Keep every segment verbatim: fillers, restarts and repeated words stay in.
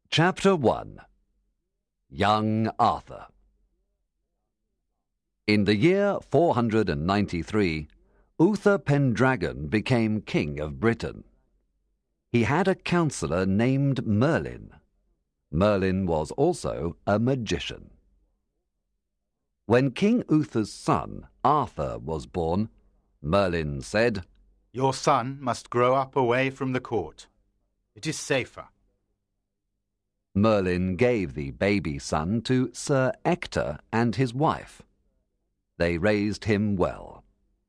Chapter one. Young Arthur. In the year four hundred ninety-three, Uther Pendragon became king of Britain. He had a counsellor named Merlin. Merlin was also a magician. When King Uther's son, Arthur, was born, Merlin said, "Your son must grow up away from the court. It is safer." Merlin gave the baby son to Sir Ector and his wife. They raised him well.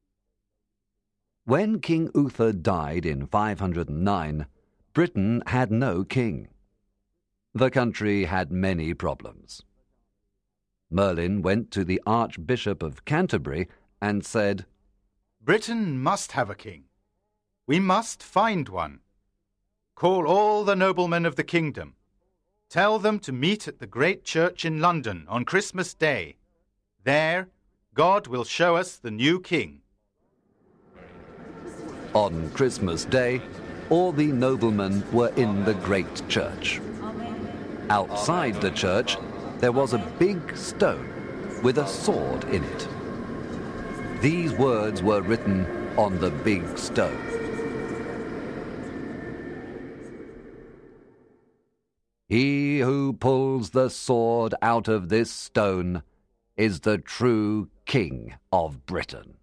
When King Uther died in five hundred nine, Britain had no king. The country had many problems. Merlin went to the Archbishop of Canterbury and said, "Britain must have a king. We must find one. Call all the noblemen of the kingdom. Tell them to meet at the great church in London on Christmas Day. There, God will show us the new king." On Christmas Day, all the noblemen were in the great church. Outside the church, there was a big stone with a sword in it. These words were written on the big stone. "He who pulls the sword out of this stone is the true King of Britain."